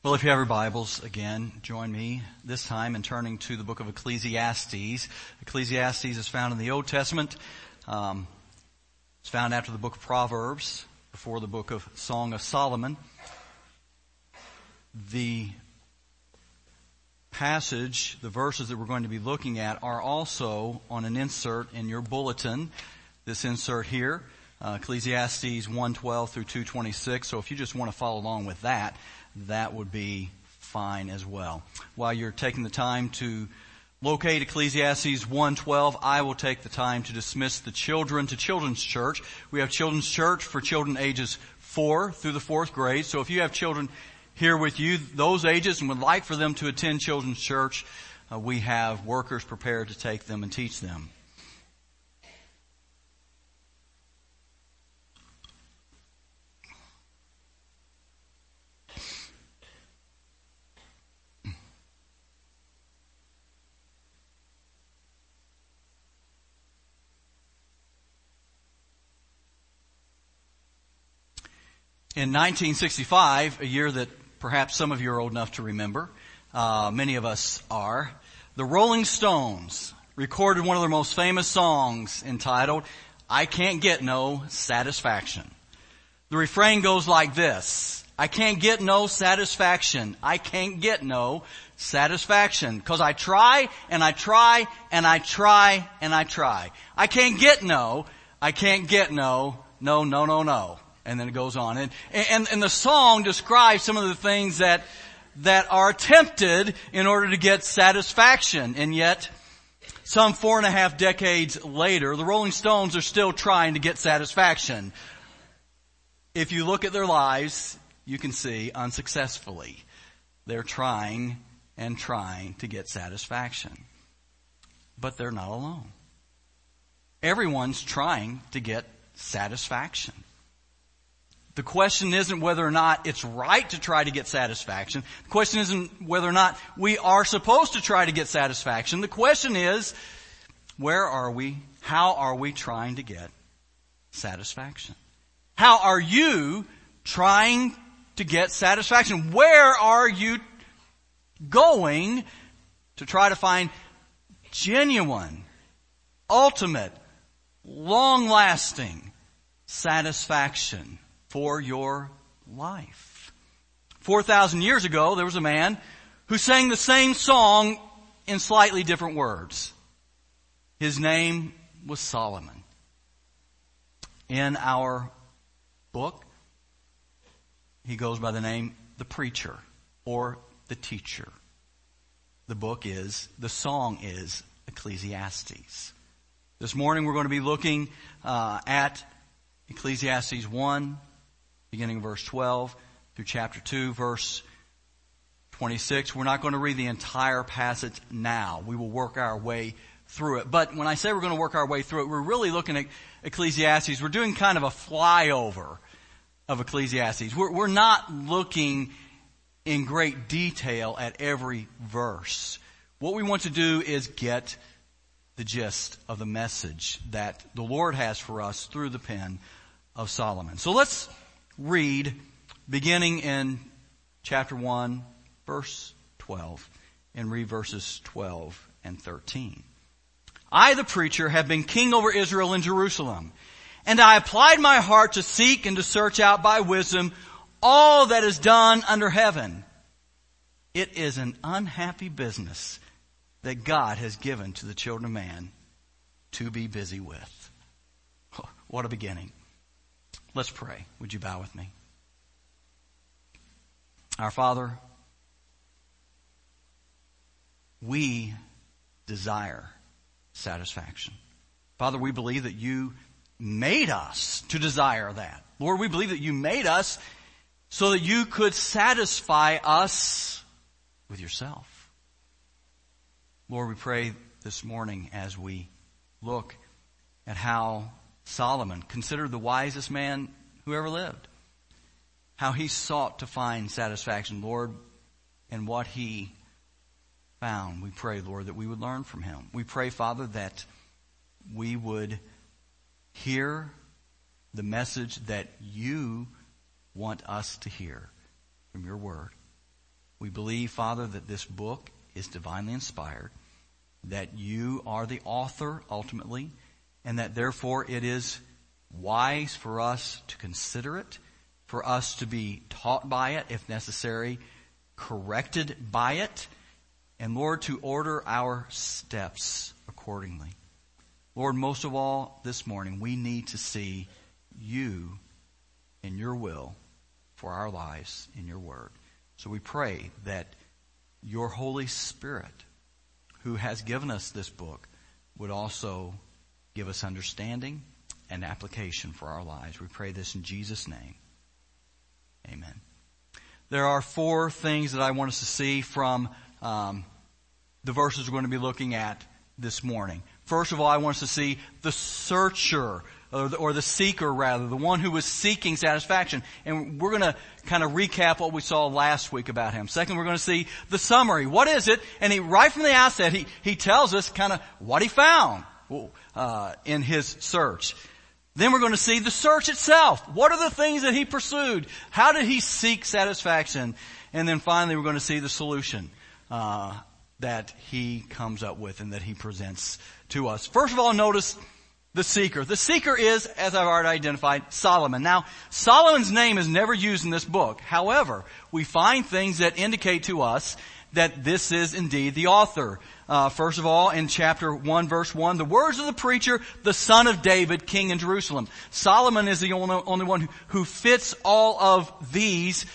Well, if you have your Bibles, again, join me this time in turning to the book of Ecclesiastes. Ecclesiastes is found in the Old Testament. It's found after the book of Proverbs, before the book of Song of Solomon. The passage, the verses that we're going to be looking at are also on an insert in your bulletin. This insert here, Ecclesiastes 1:12 through 2:26. So if you just want to follow along with that, that would be fine as well. While you're taking the time to locate Ecclesiastes 1:12, I will take the time to dismiss the children to Children's Church. We have Children's Church for children ages 4 through the 4th grade. So if you have children here with you, those ages, and would like for them to attend Children's Church, we have workers prepared to take them and teach them. In 1965, a year that perhaps some of you are old enough to remember, many of us are, the Rolling Stones recorded one of their most famous songs entitled, "I Can't Get No Satisfaction." The refrain goes like this: I can't get no satisfaction. I can't get no satisfaction. 'Cause I try and I try and I try and I try. I can't get no, I can't get no, no, no, no, no. And then it goes on. And the song describes some of the things that are attempted in order to get satisfaction. And yet, some 4.5 decades later, the Rolling Stones are still trying to get satisfaction. If you look at their lives, you can see unsuccessfully. They're trying and trying to get satisfaction. But they're not alone. Everyone's trying to get satisfaction. The question isn't whether or not it's right to try to get satisfaction. The question isn't whether or not we are supposed to try to get satisfaction. The question is, where are we? How are we trying to get satisfaction? How are you trying to get satisfaction? Where are you going to try to find genuine, ultimate, long-lasting satisfaction for your life? 4,000 years ago, there was a man who sang the same song in slightly different words. His name was Solomon. In our book, he goes by the name The Preacher or The Teacher. The song is Ecclesiastes. This morning we're going to be looking at Ecclesiastes 1, beginning verse 12 through chapter 2, verse 26. We're not going to read the entire passage now. We will work our way through it. But when I say we're going to work our way through it, we're really looking at Ecclesiastes. We're doing kind of a flyover of Ecclesiastes. We're not looking in great detail at every verse. What we want to do is get the gist of the message that the Lord has for us through the pen of Solomon. So let's read beginning in chapter 1, verse 12, and read verses 12 and 13. I, the preacher, have been king over Israel in Jerusalem, and I applied my heart to seek and to search out by wisdom all that is done under heaven. It is an unhappy business that God has given to the children of man to be busy with. What a beginning. Let's pray. Would you bow with me? Our Father, we desire satisfaction. Father, we believe that you made us to desire that. Lord, we believe that you made us so that you could satisfy us with yourself. Lord, we pray this morning as we look at how Solomon, considered the wisest man who ever lived, how he sought to find satisfaction, Lord, and what he found. We pray, Lord, that we would learn from him. We pray, Father, that we would hear the message that you want us to hear from your word. We believe, Father, that this book is divinely inspired, that you are the author ultimately, and that therefore it is wise for us to consider it, for us to be taught by it, if necessary, corrected by it, and Lord, to order our steps accordingly. Lord, most of all this morning, we need to see you and your will for our lives in your word. So we pray that your Holy Spirit, who has given us this book, would also give us understanding and application for our lives. We pray this in Jesus' name. Amen. There are 4 things that I want us to see from the verses we're going to be looking at this morning. First of all, I want us to see the searcher, or the seeker rather, the one who was seeking satisfaction. And we're going to kind of recap what we saw last week about him. Second, we're going to see the summary. What is it? And right from the outset, he tells us kind of what he found in his search. Then we're going to see the search itself. What are the things that he pursued? How did he seek satisfaction? And then finally, we're going to see the solution that he comes up with and that he presents to us. First of all, notice the seeker. The seeker is, as I've already identified, Solomon. Now, Solomon's name is never used in this book. However, we find things that indicate to us that this is indeed the author. First of all, in chapter 1, verse 1, the words of the preacher, the son of David, king in Jerusalem. Solomon is the only one who fits all of these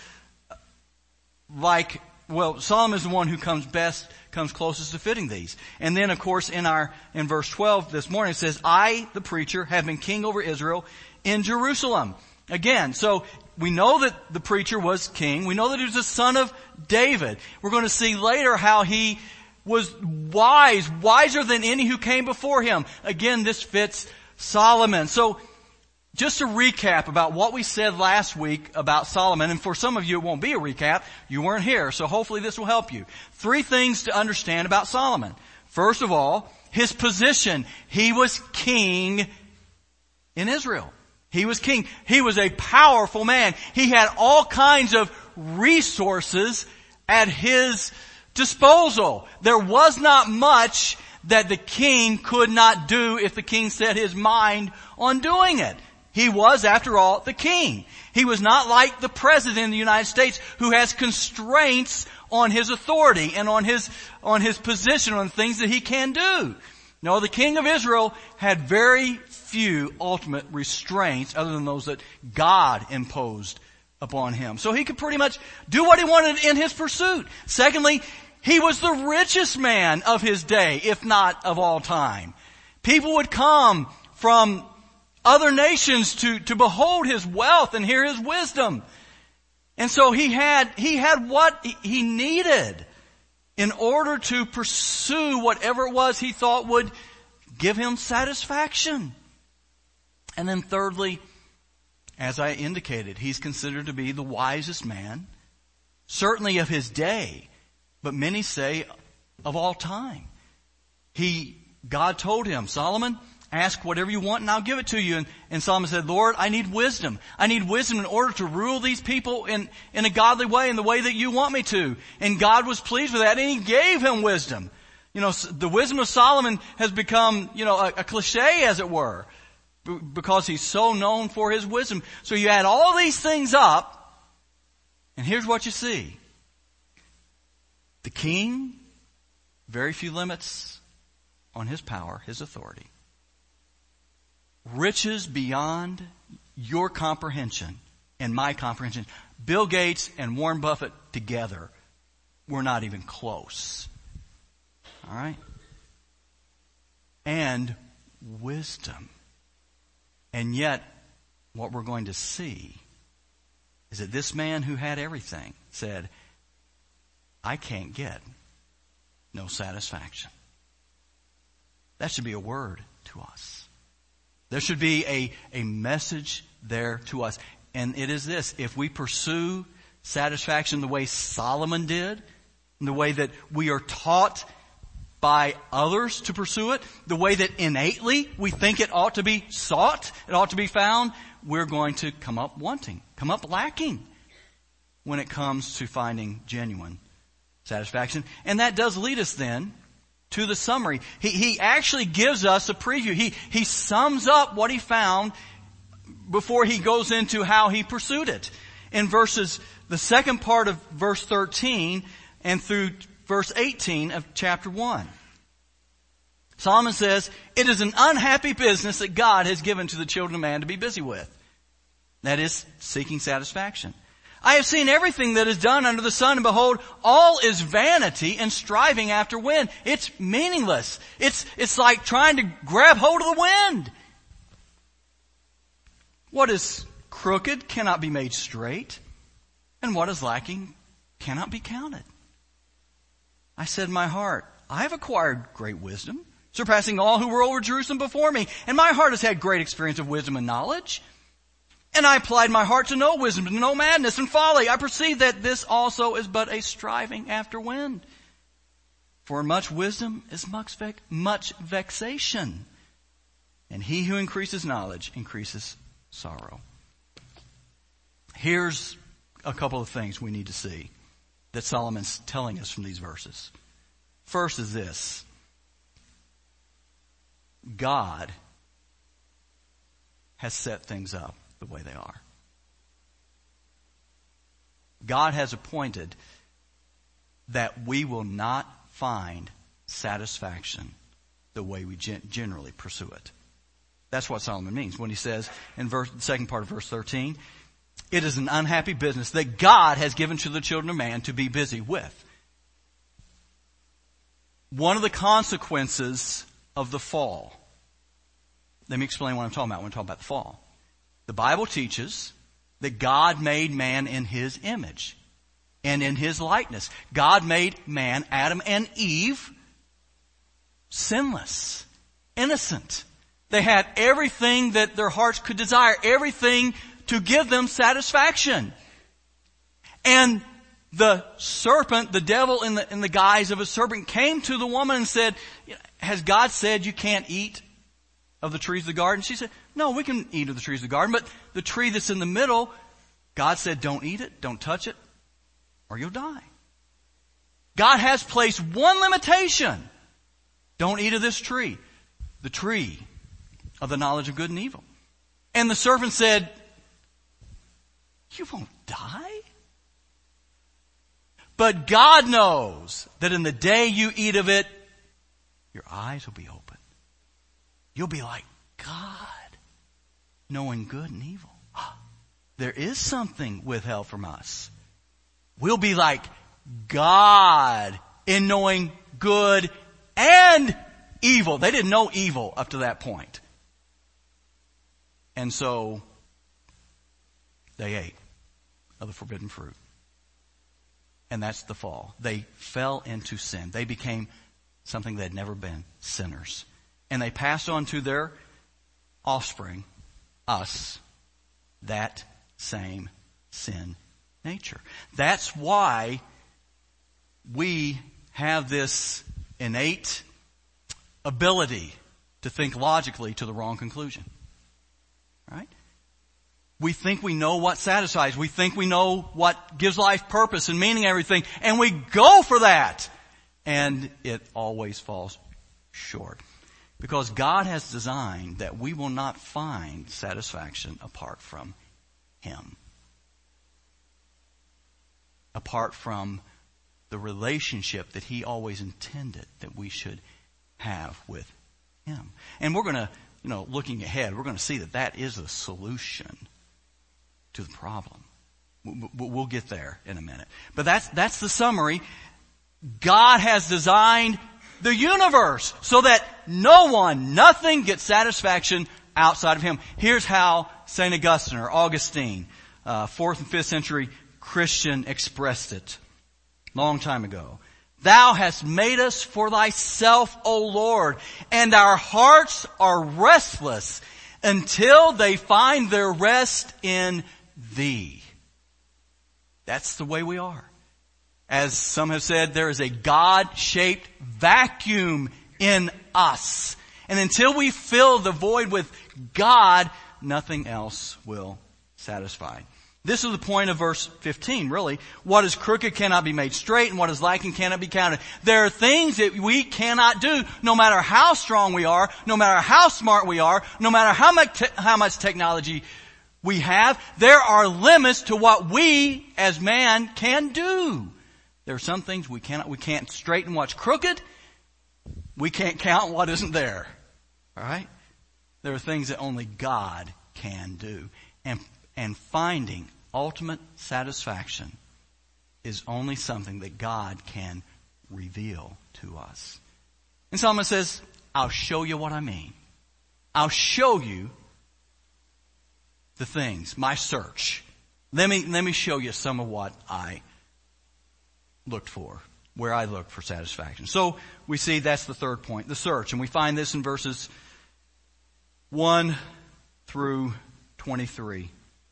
Solomon is the one who comes closest to fitting these. And then, of course, in verse 12 this morning, it says, I, the preacher, have been king over Israel in Jerusalem. Again, so we know that the preacher was king. We know that he was the son of David. We're going to see later how he was wiser than any who came before him. Again, this fits Solomon. So, just to recap about what we said last week about Solomon, and for some of you it won't be a recap, you weren't here, so hopefully this will help you. 3 things to understand about Solomon. First of all, his position. He was king in Israel. He was king. He was a powerful man. He had all kinds of resources at his disposal. There was not much that the king could not do if the king set his mind on doing it. He was, after all, the king. He was not like the president of the United States who has constraints on his authority and on his position, on things that he can do. No, the king of Israel had very few ultimate restraints other than those that God imposed upon him. So he could pretty much do what he wanted in his pursuit. Secondly, he was the richest man of his day, if not of all time. People would come from other nations to behold his wealth and hear his wisdom. And so he had what he needed in order to pursue whatever it was he thought would give him satisfaction. And then thirdly, as I indicated, he's considered to be the wisest man, certainly of his day, but many say of all time. God told him, Solomon, ask whatever you want and I'll give it to you. And Solomon said, Lord, I need wisdom. I need wisdom in order to rule these people in a godly way, in the way that you want me to. And God was pleased with that and he gave him wisdom. The wisdom of Solomon has become, a cliche, as it were, because he's so known for his wisdom. So you add all these things up, and here's what you see. The king, very few limits on his power, his authority. Riches beyond your comprehension and my comprehension. Bill Gates and Warren Buffett together were not even close. All right? And wisdom. And yet, what we're going to see is that this man who had everything said, I can't get no satisfaction. That should be a word to us. There should be a message there to us. And it is this: if we pursue satisfaction the way Solomon did, in the way that we are taught by others to pursue it, the way that innately we think it ought to be sought, it ought to be found, we're going to come up wanting, come up lacking when it comes to finding genuine satisfaction. And that does lead us then to the summary. He actually gives us a preview. He sums up what he found before he goes into how he pursued it. In the second part of verse 13 and through verse 18 of chapter 1. Solomon says, "It is an unhappy business that God has given to the children of man to be busy with." That is, seeking satisfaction. "I have seen everything that is done under the sun, and behold, all is vanity and striving after wind." It's meaningless. It's like trying to grab hold of the wind. "What is crooked cannot be made straight, and what is lacking cannot be counted. I said in my heart, I have acquired great wisdom, surpassing all who were over Jerusalem before me, and my heart has had great experience of wisdom and knowledge. And I applied my heart to know wisdom, to know madness and folly. I perceive that this also is but a striving after wind. For much wisdom is much vexation, and he who increases knowledge increases sorrow." Here's a couple of things we need to see that Solomon's telling us from these verses. First is this: God has set things up the way they are. God has appointed that we will not find satisfaction the way we generally pursue it. That's what Solomon means when he says in the second part of verse 13, "It is an unhappy business that God has given to the children of man to be busy with." One of the consequences of the fall. Let me explain what I'm talking about when I talk about the fall. The Bible teaches that God made man in his image and in his likeness. God made man, Adam and Eve, sinless, innocent. They had everything that their hearts could desire, everything to give them satisfaction. And the serpent, the devil in the guise of a serpent, came to the woman and said, "Has God said you can't eat of the trees of the garden?" She said, "No, we can eat of the trees of the garden, but the tree that's in the middle, God said don't eat it, don't touch it, or you'll die." God has placed one limitation. Don't eat of this tree, the tree of the knowledge of good and evil. And the serpent said, "You won't die. But God knows that in the day you eat of it, your eyes will be open. You'll be like God, knowing good and evil." There is something withheld from us. We'll be like God in knowing good and evil. They didn't know evil up to that point. And so they ate of the forbidden fruit. And that's the fall. They fell into sin. They became something they had never been, sinners. And they passed on to their offspring, us, that same sin nature. That's why we have this innate ability to think logically to the wrong conclusion. Right? We think we know what satisfies. We think we know what gives life purpose and meaning and everything. And we go for that. And it always falls short. Because God has designed that we will not find satisfaction apart from Him. Apart from the relationship that He always intended that we should have with Him. And we're going to, looking ahead, we're going to see that that is a solution to the problem. We'll get there in a minute. But that's the summary. God has designed the universe so that nothing gets satisfaction outside of Him. Here's how St. Augustine or Augustine, 4th and 5th century Christian, expressed it long time ago. "Thou hast made us for Thyself, O Lord, and our hearts are restless until they find their rest in Thee." That's the way we are. As some have said, there is a God-shaped vacuum in us. And until we fill the void with God, nothing else will satisfy. This is the point of verse 15, really. What is crooked cannot be made straight, and what is lacking cannot be counted. There are things that we cannot do, no matter how strong we are, no matter how smart we are, no matter how much technology we have. There are limits to what we, as man, can do. There are some things we can't straighten what's crooked. We can't count what isn't there. All right? There are things that only God can do. And finding ultimate satisfaction is only something that God can reveal to us. And Solomon says, I'll show you what I mean. I'll show you the things, my search. Let me show you some of what I looked for, where I looked for satisfaction. So we see that's the third point, the search. And we find this in verses 1 through 23.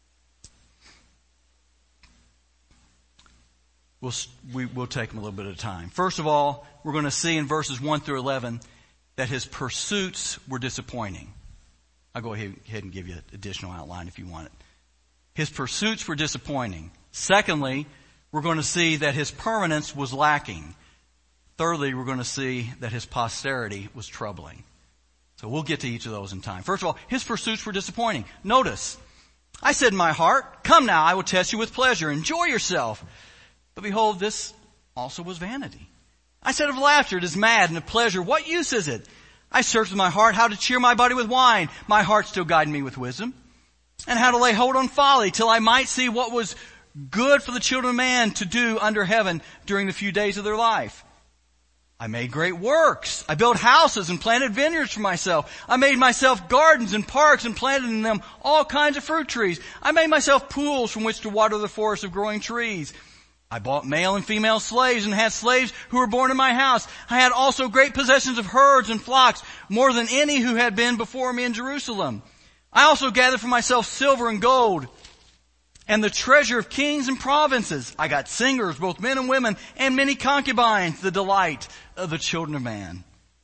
We'll take them a little bit at a time. First of all, we're going to see in verses 1 through 11 that his pursuits were disappointing. I'll go ahead and give you an additional outline if you want it. His pursuits were disappointing. Secondly, we're going to see that his permanence was lacking. Thirdly, we're going to see that his posterity was troubling. So we'll get to each of those in time. First of all, his pursuits were disappointing. Notice, I said in my heart, come now, I will test you with pleasure. Enjoy yourself. But behold, this also was vanity. I said of laughter, it is mad, and of pleasure, what use is it? I searched with my heart how to cheer my body with wine. My heart still guided me with wisdom. And how to lay hold on folly, till I might see what was good for the children of man to do under heaven during the few days of their life. I made great works. I built houses and planted vineyards for myself. I made myself gardens and parks and planted in them all kinds of fruit trees. I made myself pools from which to water the forest of growing trees. I bought male and female slaves and had slaves who were born in my house. I had also great possessions of herds and flocks, more than any who had been before me in Jerusalem. I also gathered for myself silver and gold and the treasure of kings and provinces. I got singers, both men and women, and many concubines, the delight of the children of man.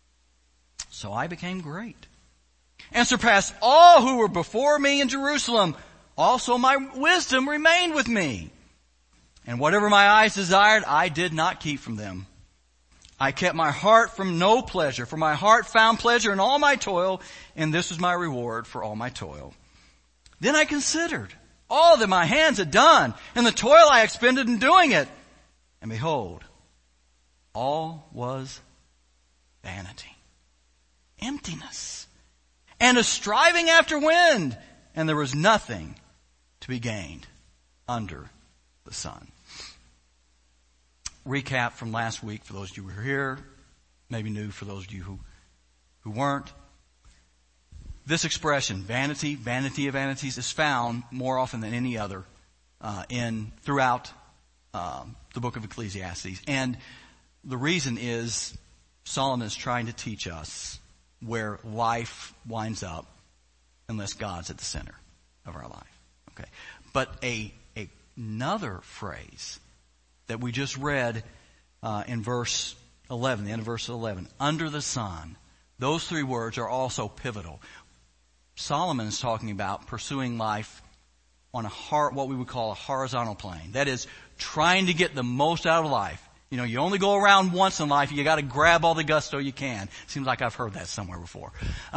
So I became great and surpassed all who were before me in Jerusalem. Also my wisdom remained with me. And whatever my eyes desired, I did not keep from them. I kept my heart from no pleasure, for my heart found pleasure in all my toil, and this was my reward for all my toil. Then I considered all that my hands had done, and the toil I expended in doing it. And behold, all was vanity, emptiness, and a striving after wind, and there was nothing to be gained under the sun. Recap from last week for those of you who were here, maybe new for those of you who weren't. This expression, vanity, vanity of vanities, is found more often than any other throughout the book of Ecclesiastes. And the reason is Solomon is trying to teach us where life winds up unless God's at the center of our life. Okay, but another phrase that we just read in verse 11, the end of verse 11, under the sun, those three words are also pivotal. Solomon is talking about pursuing life on what we would call a horizontal plane. That is, trying to get the most out of life. You know, you only go around once in life. You got to grab all the gusto you can. Seems like I've heard that somewhere before.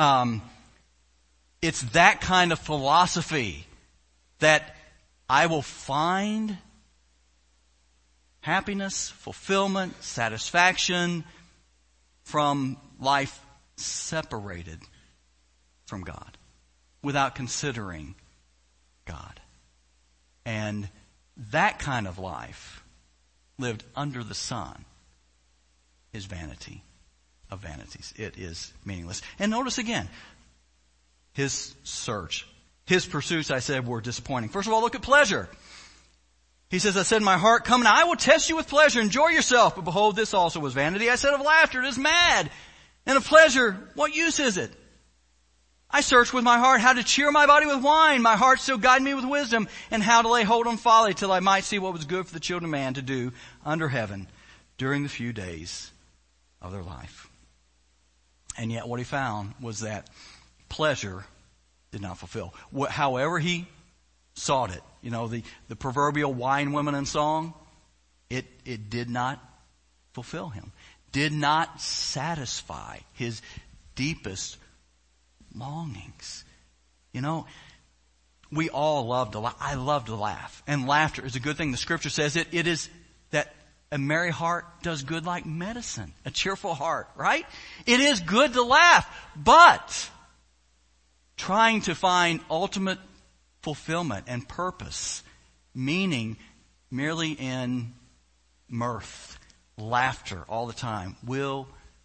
It's that kind of philosophy that I will find happiness, fulfillment, satisfaction from life separated from God, without considering God. And that kind of life, lived under the sun, is vanity of vanities. It is meaningless. And notice again, his search, his pursuits, I said, were disappointing. First of all, look at pleasure. He says, I said in my heart, come now, I will test you with pleasure. Enjoy yourself. But behold, this also was vanity. I said of laughter, it is mad. And of pleasure, what use is it? I searched with my heart how to cheer my body with wine. My heart still guided me with wisdom, and how to lay hold on folly till I might see what was good for the children of man to do under heaven during the few days of their life. And yet what he found was that pleasure did not fulfill. However he sought it. You know, the proverbial wine, women, and song. It did not fulfill him. Did not satisfy his deepest longings. You know, we all love to laugh. I love to laugh. And laughter is a good thing. The scripture says it is that a merry heart does good like medicine. A cheerful heart, right? It is good to laugh. But trying to find ultimate fulfillment and purpose, meaning merely in mirth, laughter all the time, will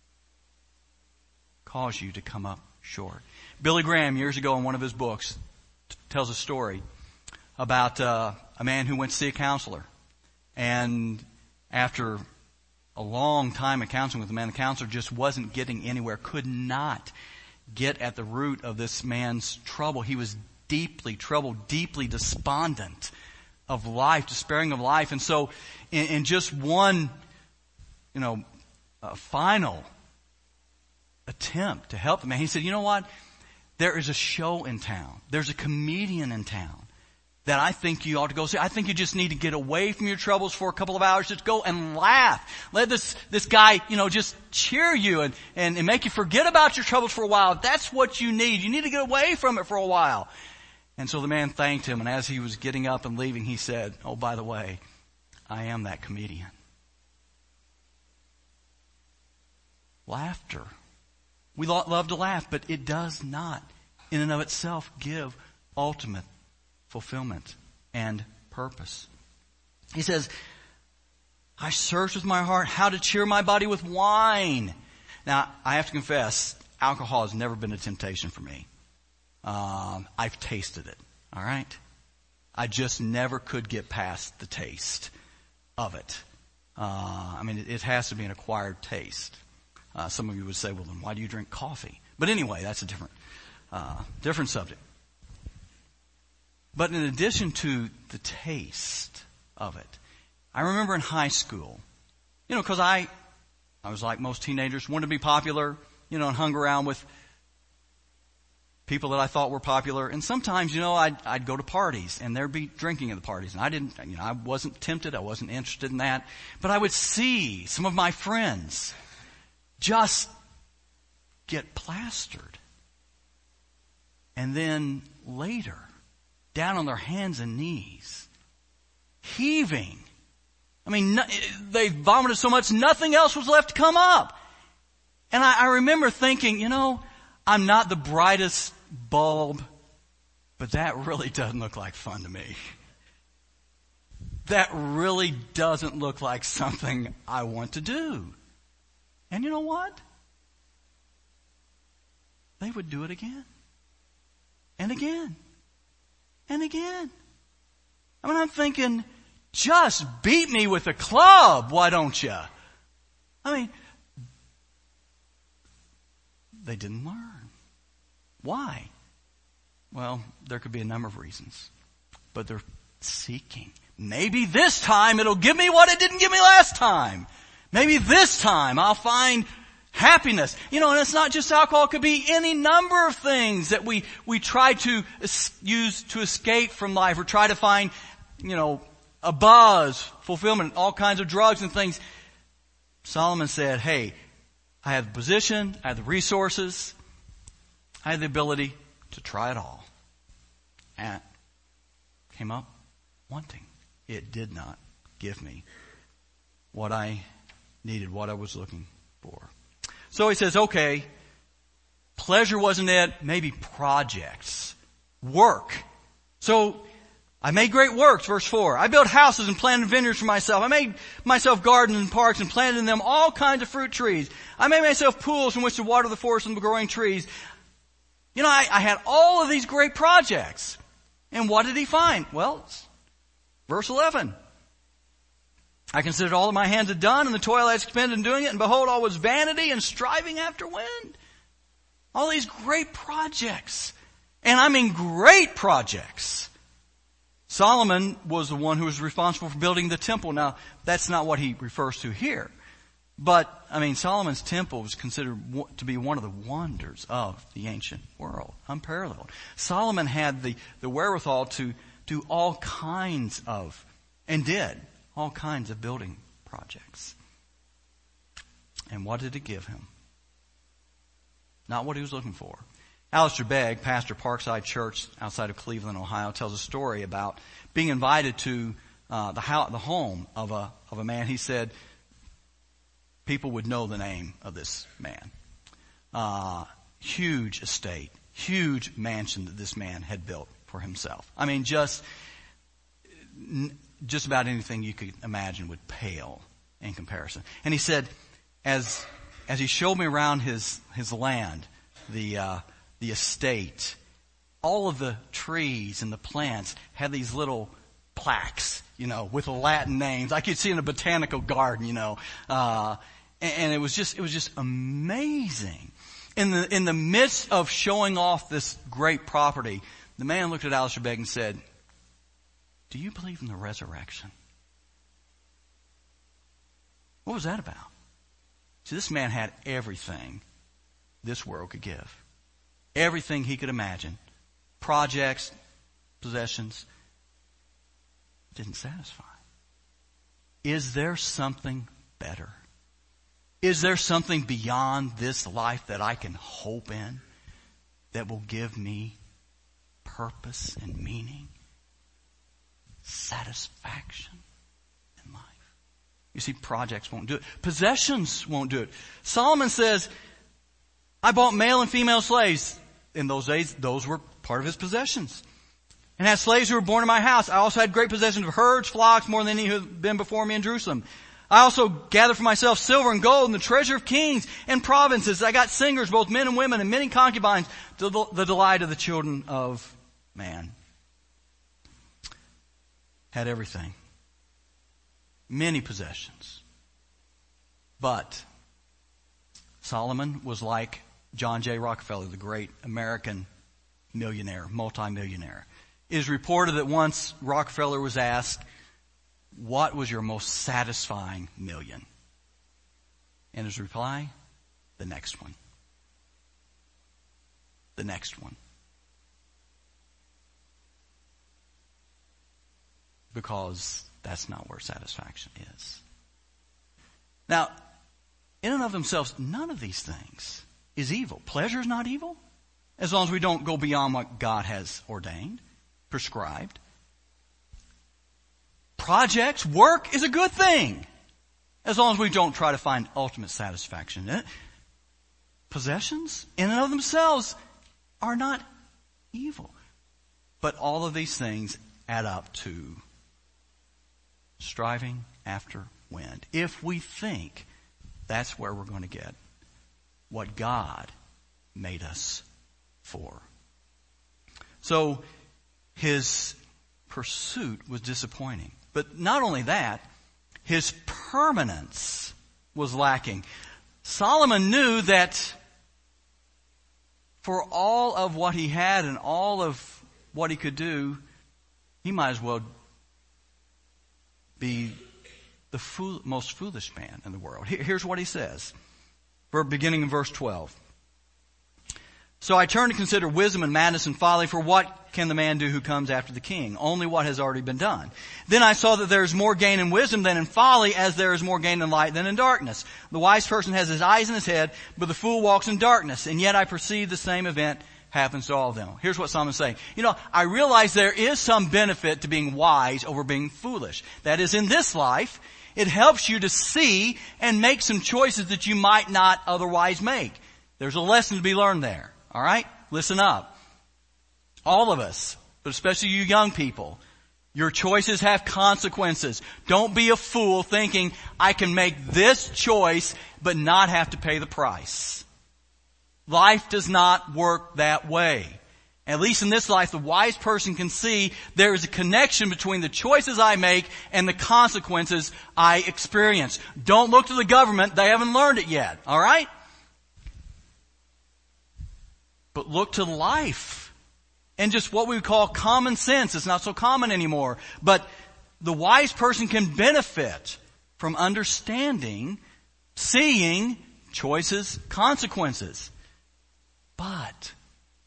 cause you to come up short. Billy Graham, years ago in one of his books, tells a story about a man who went to see a counselor. And after a long time of counseling with the man, the counselor just wasn't getting anywhere, could not get at the root of this man's trouble. He was deeply troubled, deeply despondent of life, despairing of life. And so in just one, final attempt to help the man, he said, you know what? There is a show in town. There's a comedian in town that I think you ought to go see. I think you just need to get away from your troubles for a couple of hours. Just go and laugh. Let this guy, just cheer you and make you forget about your troubles for a while. That's what you need. You need to get away from it for a while. And so the man thanked him, and as he was getting up and leaving, he said, oh, by the way, I am that comedian. Laughter. We love to laugh, but it does not, in and of itself, give ultimate fulfillment and purpose. He says, I searched with my heart how to cheer my body with wine. Now, I have to confess, alcohol has never been a temptation for me. I've tasted it, all right? I just never could get past the taste of it. It has to be an acquired taste. Some of you would say, well, then why do you drink coffee? But anyway, that's a different subject. But in addition to the taste of it, I remember in high school, because I was like most teenagers, wanted to be popular, and hung around with people that I thought were popular. And sometimes, I'd go to parties and there'd be drinking at the parties. And I wasn't tempted. I wasn't interested in that. But I would see some of my friends just get plastered. And then later, down on their hands and knees, heaving. They vomited so much, nothing else was left to come up. And I remember thinking, I'm not the brightest bulb, but that really doesn't look like fun to me. That really doesn't look like something I want to do. And you know what? They would do it again. And again. And again. I'm thinking, just beat me with a club, why don't you? They didn't learn. Why? Well, there could be a number of reasons. But they're seeking. Maybe this time it'll give me what it didn't give me last time. Maybe this time I'll find happiness. And it's not just alcohol. It could be any number of things that we try to use to escape from life or try to find, a buzz, fulfillment, all kinds of drugs and things. Solomon said, hey, I have the position, I have the resources, I have the ability to try it all. And came up wanting. It did not give me what I needed, what I was looking for. So he says, okay, pleasure wasn't it, maybe projects, work. So I made great works, verse 4. I built houses and planted vineyards for myself. I made myself gardens and parks and planted in them all kinds of fruit trees. I made myself pools in which to water the forest and the growing trees. I had all of these great projects. And what did he find? Well, verse 11. I considered all that my hands had done and the toil I had expended in doing it, and behold, all was vanity and striving after wind. All these great projects. And great projects. Solomon was the one who was responsible for building the temple. Now, that's not what he refers to here. But, Solomon's temple was considered to be one of the wonders of the ancient world. Unparalleled. Solomon had the wherewithal to do all kinds of, and did, all kinds of building projects. And what did it give him? Not what he was looking for. Alistair Begg, pastor Parkside Church outside of Cleveland, Ohio, tells a story about being invited to the home of a man. He said people would know the name of this man. Huge estate, huge mansion that this man had built for himself. I mean, just about anything you could imagine would pale in comparison. And he said, as he showed me around his land, the estate, all of the trees and the plants had these little plaques, with Latin names, like you'd see in a botanical garden, and it was just amazing. In the midst of showing off this great property, the man looked at Alistair Begg and said, "Do you believe in the resurrection?" What was that about? See, this man had everything this world could give. Everything he could imagine. Projects, possessions. Didn't satisfy. Is there something better? Is there something beyond this life that I can hope in that will give me purpose and meaning? Satisfaction in life. You see, projects won't do it. Possessions won't do it. Solomon says, I bought male and female slaves. In those days, those were part of his possessions. And had slaves who were born in my house. I also had great possessions of herds, flocks, more than any who had been before me in Jerusalem. I also gathered for myself silver and gold and the treasure of kings and provinces. I got singers, both men and women, and many concubines, to the delight of the children of man. Had everything. Many possessions. But Solomon was like John J. Rockefeller, the great American millionaire, multimillionaire. It is reported that once Rockefeller was asked, what was your most satisfying million? And his reply, the next one. The next one. Because that's not where satisfaction is. Now, in and of themselves, none of these things is evil. Pleasure is not evil, as long as we don't go beyond what God has ordained, prescribed. Projects, work is a good thing, as long as we don't try to find ultimate satisfaction in it. Possessions, in and of themselves, are not evil. But all of these things add up to striving after wind. If we think that's where we're going to get what God made us for. So his pursuit was disappointing. But not only that, his permanence was lacking. Solomon knew that for all of what he had and all of what he could do, he might as well be the most foolish man in the world. Here's what he says. We're beginning in verse 12. So I turn to consider wisdom and madness and folly, for what can the man do who comes after the king? Only what has already been done. Then I saw that there is more gain in wisdom than in folly, as there is more gain in light than in darkness. The wise person has his eyes in his head, but the fool walks in darkness. And yet I perceive the same event happens to all of them. Here's what Solomon's saying. I realize there is some benefit to being wise over being foolish. That is, in this life, it helps you to see and make some choices that you might not otherwise make. There's a lesson to be learned there. All right? Listen up. All of us, but especially you young people, your choices have consequences. Don't be a fool thinking, I can make this choice but not have to pay the price. Life does not work that way. At least in this life, the wise person can see there is a connection between the choices I make and the consequences I experience. Don't look to the government. They haven't learned it yet. All right? But look to life. And just what we would call common sense. It's not so common anymore. But the wise person can benefit from understanding, seeing choices, consequences. But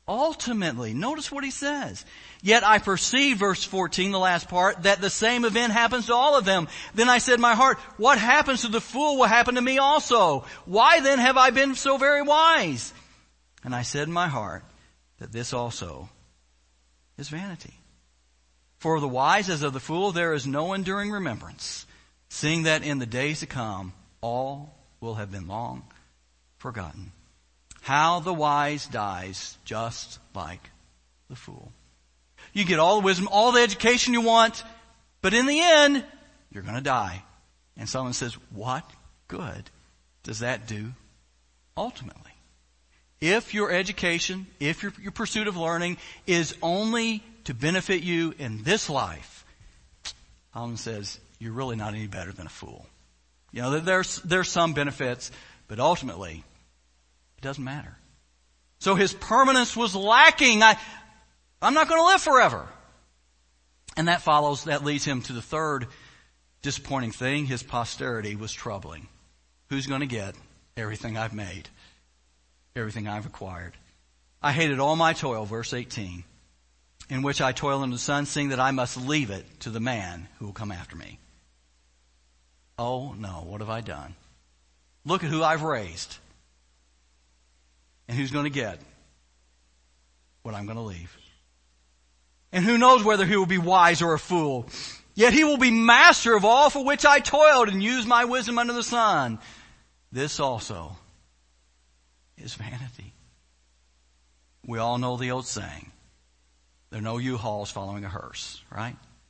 Ultimately, notice what he says. Yet I perceive, verse 14, the last part, that the same event happens to all of them. Then I said in my heart, what happens to the fool will happen to me also. Why then have I been so very wise? And I said in my heart that this also is vanity. For of the wise as of the fool there is no enduring remembrance, seeing that in the days to come all will have been long forgotten. How the wise dies just like the fool. You get all the wisdom, all the education you want, but in the end, you're going to die. And someone says, what good does that do ultimately? If your education, if your pursuit of learning is only to benefit you in this life, Solomon says, you're really not any better than a fool. You know, there's some benefits, but ultimately, it doesn't matter. So his permanence was lacking. I'm not going to live forever. And that leads him to the third disappointing thing. His posterity was troubling. Who's going to get everything I've made? Everything I've acquired? I hated all my toil, verse 18, in which I toil in the sun, seeing that I must leave it to the man who will come after me. Oh no, what have I done? Look at who I've raised. And who's going to get what I'm going to leave? And who knows whether he will be wise or a fool? Yet he will be master of all for which I toiled and used my wisdom under the sun. This also is vanity. We all know the old saying, there are no U-Hauls following a hearse, right?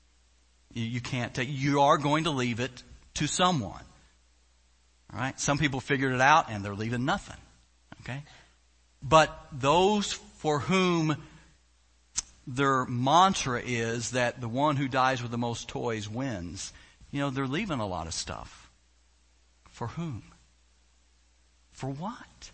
You are going to leave it to someone. All right? Some people figured it out and they're leaving nothing. Okay? But those for whom their mantra is that the one who dies with the most toys wins, you know, they're leaving a lot of stuff. For whom? For what?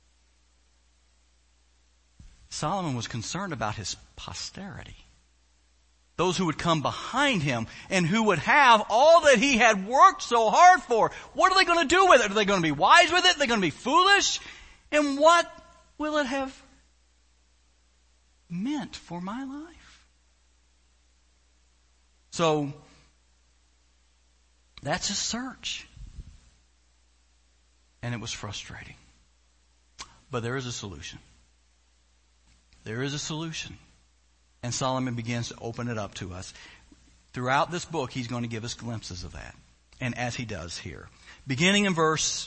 Solomon was concerned about his posterity. Those who would come behind him and who would have all that he had worked so hard for. What are they going to do with it? Are they going to be wise with it? Are they going to be foolish? And what will it have meant for my life? So, that's a search. And it was frustrating. But there is a solution. There is a solution. And Solomon begins to open it up to us. Throughout this book, he's going to give us glimpses of that. And as he does here. Beginning in verse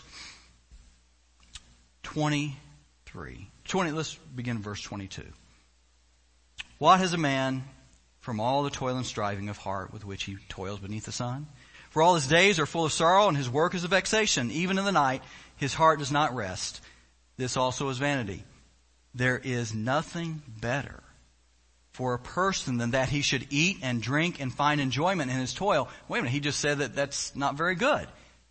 23. Let's begin in verse 22. What has a man from all the toil and striving of heart with which he toils beneath the sun? For all his days are full of sorrow, and his work is a vexation. Even in the night, his heart does not rest. This also is vanity. There is nothing better for a person than that he should eat and drink and find enjoyment in his toil. Wait a minute, he just said that that's not very good.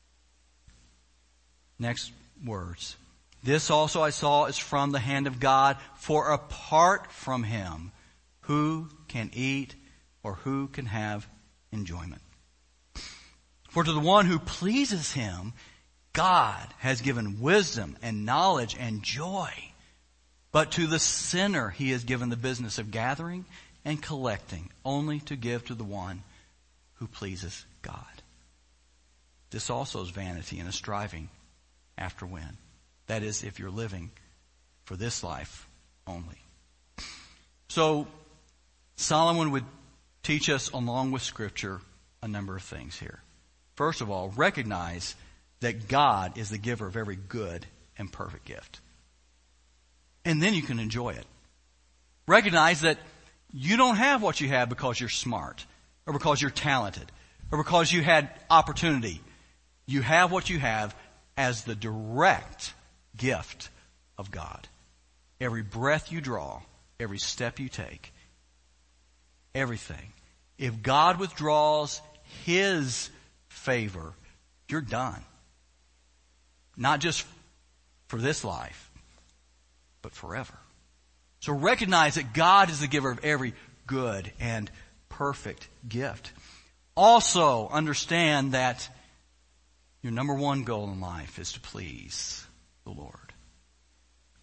Next words. This also I saw is from the hand of God, for apart from him, who can eat or who can have enjoyment? For to the one who pleases him, God has given wisdom and knowledge and joy. But to the sinner he has given the business of gathering and collecting, only to give to the one who pleases God. This also is vanity and a striving after wind. That is, if you're living for this life only. So, Solomon would teach us, along with Scripture, a number of things here. First of all, recognize that God is the giver of every good and perfect gift. And then you can enjoy it. Recognize that you don't have what you have because you're smart, or because you're talented, or because you had opportunity. You have what you have as the direct gift of God. Every breath you draw, every step you take, everything. If God withdraws His favor, you're done. Not just for this life, but forever. So recognize that God is the giver of every good and perfect gift. Also understand that your number one goal in life is to please the Lord.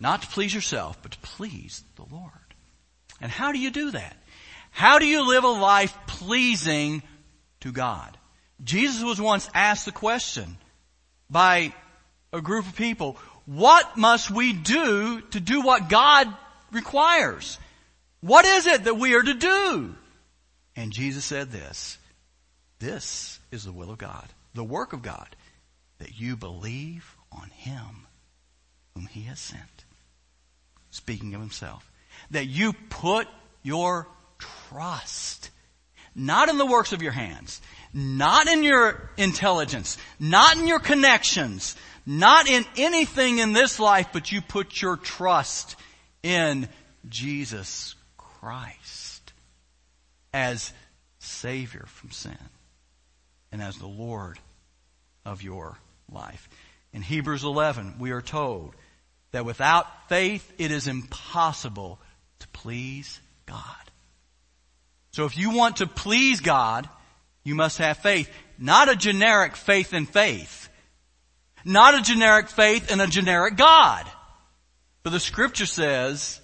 Not to please yourself, but to please the Lord. And how do you do that? How do you live a life pleasing to God? Jesus was once asked the question by a group of people, what must we do to do what God requires? What is it that we are to do? And Jesus said this is the will of God, the work of God, that you believe on Him whom He has sent. Speaking of Himself. That you put your trust, not in the works of your hands, not in your intelligence, not in your connections, not in anything in this life, but you put your trust in Jesus Christ as Savior from sin and as the Lord of your life. In Hebrews 11, we are told that without faith, it is impossible to please God. So if you want to please God, you must have faith. Not a generic faith in faith. Not a generic faith in a generic God. But the Scripture says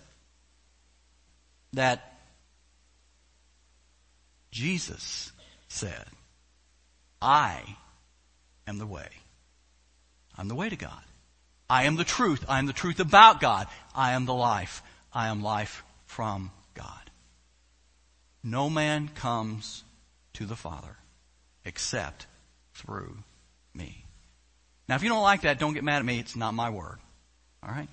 that Jesus said, I am the way. I'm the way to God. I am the truth. I am the truth about God. I am the life. I am life from God. No man comes to the Father except through me. Now, if you don't like that, don't get mad at me. It's not my word. All right?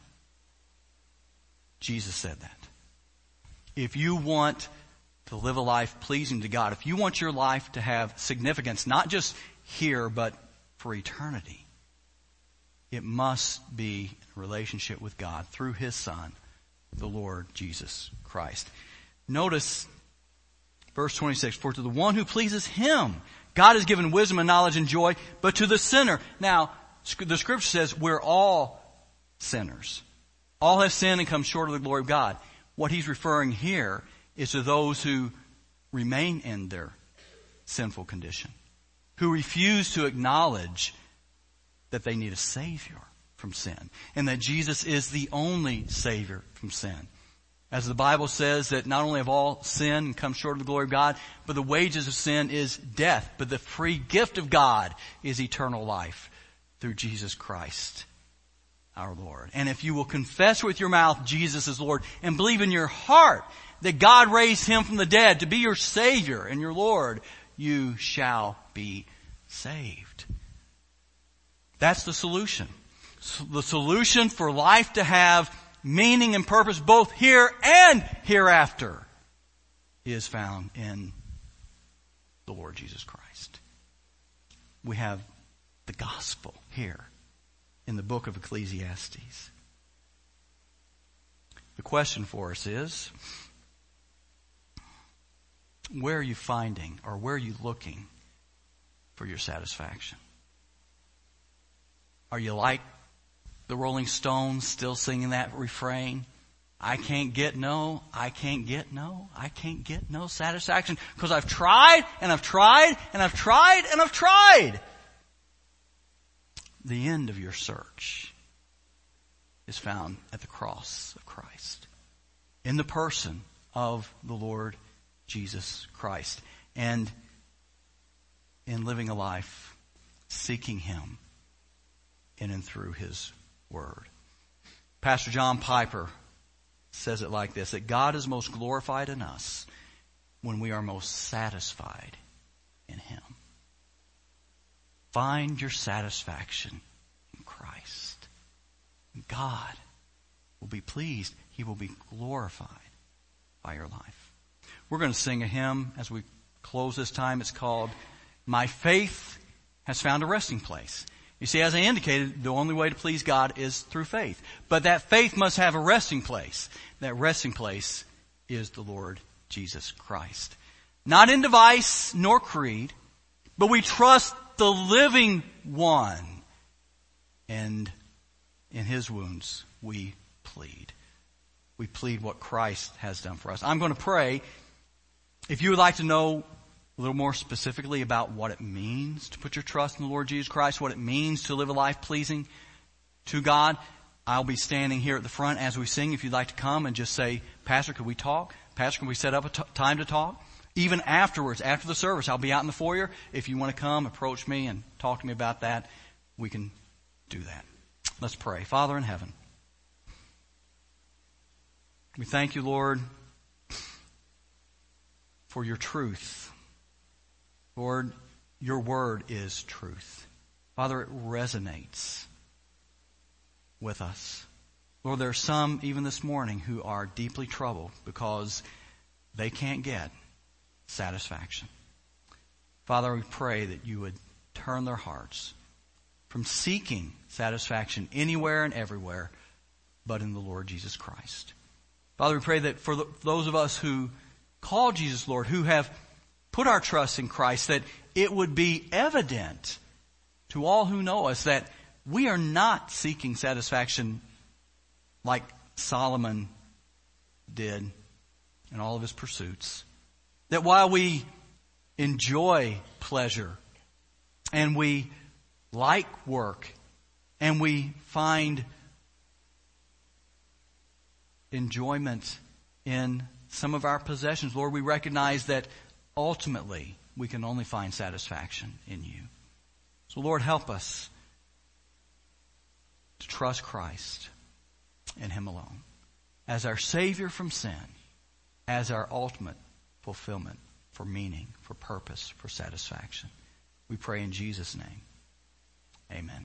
Jesus said that. If you want to live a life pleasing to God, if you want your life to have significance, not just here, but for eternity, it must be in relationship with God through His Son, the Lord Jesus Christ. Notice verse 26, for to the one who pleases Him, God has given wisdom and knowledge and joy, but to the sinner. Now, the Scripture says we're all sinners. All have sinned and come short of the glory of God. What He's referring here is to those who remain in their sinful condition, who refuse to acknowledge that they need a Savior from sin, and that Jesus is the only Savior from sin. As the Bible says that not only have all sinned and come short of the glory of God, but the wages of sin is death, but the free gift of God is eternal life through Jesus Christ, our Lord. And if you will confess with your mouth Jesus is Lord and believe in your heart that God raised Him from the dead to be your Savior and your Lord, you shall be saved. That's the solution. The solution for life to have meaning and purpose both here and hereafter is found in the Lord Jesus Christ. We have the gospel here in the book of Ecclesiastes. The question for us is, where are you finding or where are you looking for your satisfaction? Are you like the Rolling Stones still singing that refrain? I can't get no satisfaction because I've tried and I've tried and I've tried and I've tried. The end of your search is found at the cross of Christ, in the person of the Lord Jesus Christ, and in living a life seeking Him in and through His Word. Pastor John Piper says it like this, that God is most glorified in us when we are most satisfied in Him. Find your satisfaction in Christ. God will be pleased. He will be glorified by your life. We're going to sing a hymn as we close this time. It's called, My Faith Has Found a Resting Place. You see, as I indicated, the only way to please God is through faith. But that faith must have a resting place. That resting place is the Lord Jesus Christ. Not in device nor creed, but we trust the living one. And in His wounds we plead. We plead what Christ has done for us. I'm going to pray. If you would like to know a little more specifically about what it means to put your trust in the Lord Jesus Christ, what it means to live a life pleasing to God, I'll be standing here at the front as we sing. If you'd like to come and just say, Pastor, could we talk? Pastor, can we set up a time to talk? Even afterwards, after the service, I'll be out in the foyer. If you want to come, approach me and talk to me about that, we can do that. Let's pray. Father in heaven, we thank you, Lord, for your truth. Lord, your word is truth. Father, it resonates with us. Lord, there are some, even this morning, who are deeply troubled because they can't get satisfaction. Father, we pray that you would turn their hearts from seeking satisfaction anywhere and everywhere but in the Lord Jesus Christ. Father, we pray that for those of us who call Jesus Lord, who have put our trust in Christ, that it would be evident to all who know us that we are not seeking satisfaction like Solomon did in all of his pursuits. That while we enjoy pleasure and we like work and we find enjoyment in some of our possessions, Lord, we recognize that ultimately we can only find satisfaction in you. So Lord, help us to trust Christ and him alone as our Savior from sin, as our ultimate fulfillment for meaning, for purpose, for satisfaction. We pray in Jesus' name. Amen.